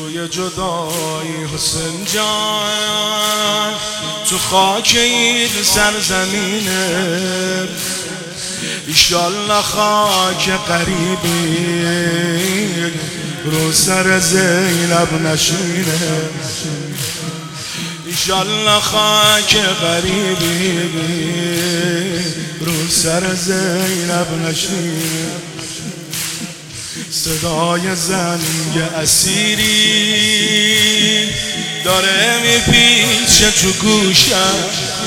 روی جدایی حسین جان تو خاک این سرزمینه، ایشالله خاک قریبی رو سر زینب نشینه، ایشالله خاک قریبی رو سر زینب نشینه. صدای زنگ اسیری داره میپیچه تو گوشم،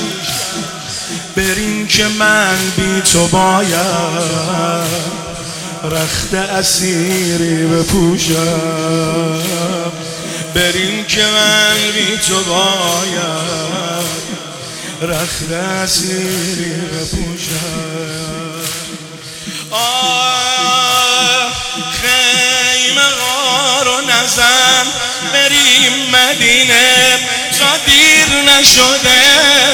بریم که من بی تو باید رخت اسیری بپوشم، بریم که من بی تو باید رخت اسیری بپوشم. خیمه ها رو نزن بریم مدینه تا دیر نشده،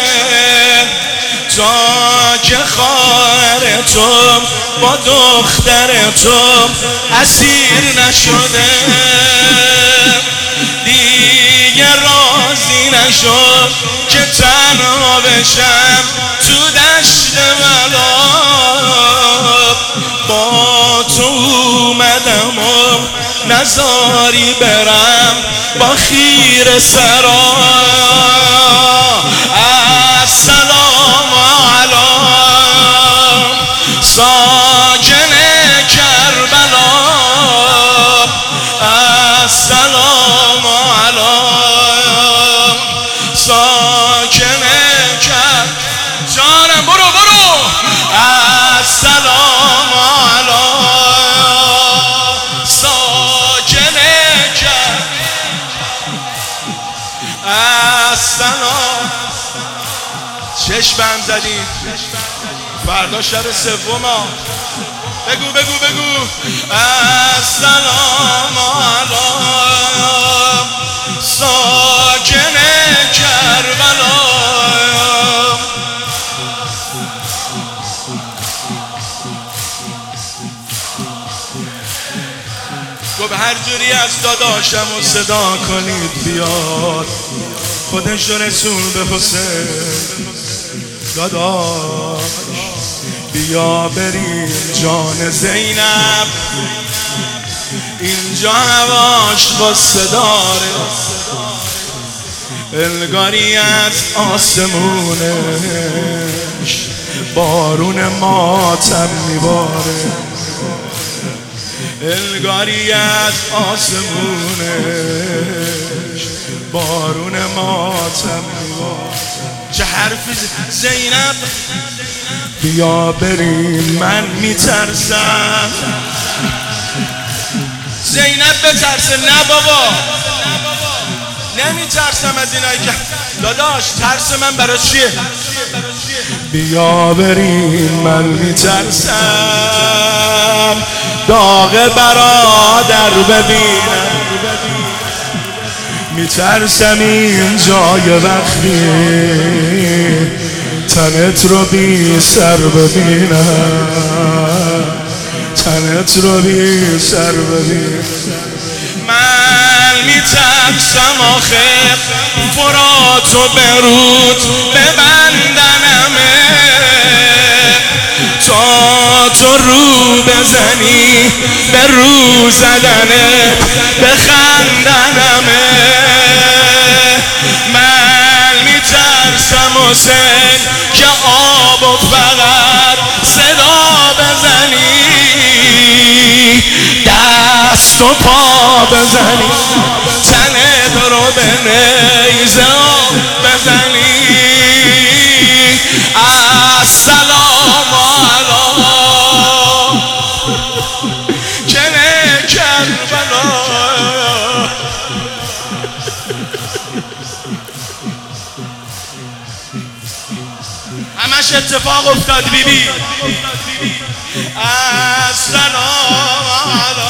تا که خواهر تو با دختر تو اسیر نشده، دیگه راضی نشد که تنها بشم تو دشت بلا، با تو اومدم و نزاری برم با خیر سرا. السلام علی ساکن کربلا، السلام علی ساکن کربلا. جانم برو السلام علی ساکن کربلا، السلام. چشمم زدی فردا شب سوما، بگو السلام علی ساکن کربلا. گفت هر جوری از داداشم و صدا کنید بیاد، خودش رو رسول به حسین. داداش بیا بریم جان زینب، اینجا هواش با صداره، انگاری از آسمونش بارون ماتم میباره، انگاری از آسمونش بارون ماتم میباره. چه حرفی زینب بیا بریم من میترسم. زینب بترسه؟ نه بابا نمیترسم از اینایی که داداش ترس من برای چیه؟ بیا بریم من میترسم داغ برادر ببینم، میترسم این جای وقتی تنت رو بی سر ببینم، تنت رو بی سر ببینم. من میترسم آخر فرات و برود ببندنمه، تا تو رو بزنی به رو زدنه بخندنمه. من میترسم حسین که آب و فقط صدا بزنی، دست و پا بزنی، تنت رو به نیزه بزنی. السلام علی کن کربلا. همش اتفاق افتاد بیبی. السلام علی.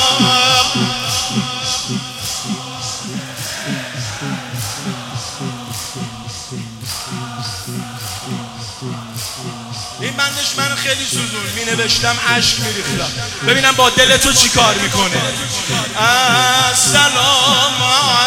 این بندش من خیلی سوزون می نوشتم اشک می ریختم ببینم با دل تو چی کار میکنه. السلام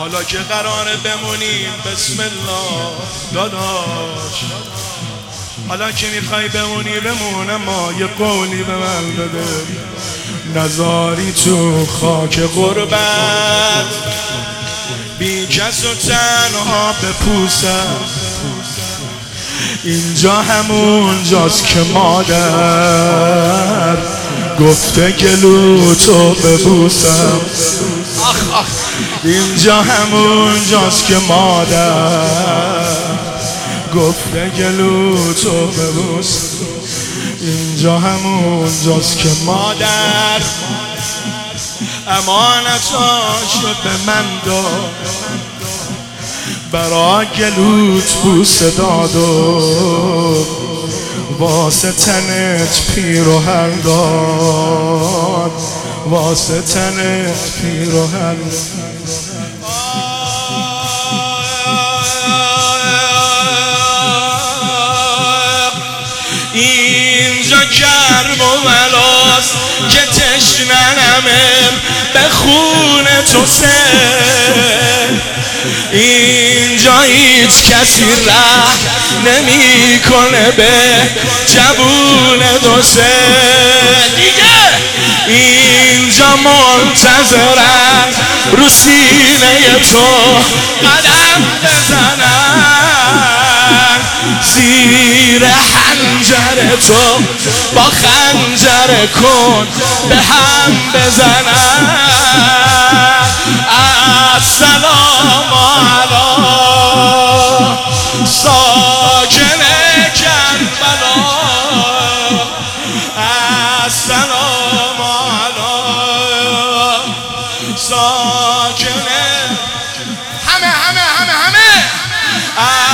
حالا که قراره بمونیم بسم الله داداش، حالا که میخوای بمونی بمون، اما یه قولی به من بده، نزاری تو خاک غربت بی کس و تنها بپوسم. اینجا همون جاست که مادر گفته گلو تو ببوسم. اینجا همون جاست که مادر گفته گلو تو ببوسم. اینجا همون جاست که مادر امانتاشو به من داد، برا گلوت بوسه داد و واسه تنت پیرهن داد، واسه تنت پیرهن. اینجا گرم و ملاست که تشننمه به خون تو سه، اینجا هیچ کسی ره نمی کنه به جبون دو سه دیگه. اینجا منتظرن رو سینه تو قدم بزنن، زیر حنجر تو با خنجر کن به هم بزنن. السلام علی ساکن کربلا، السلام علی ساکن همه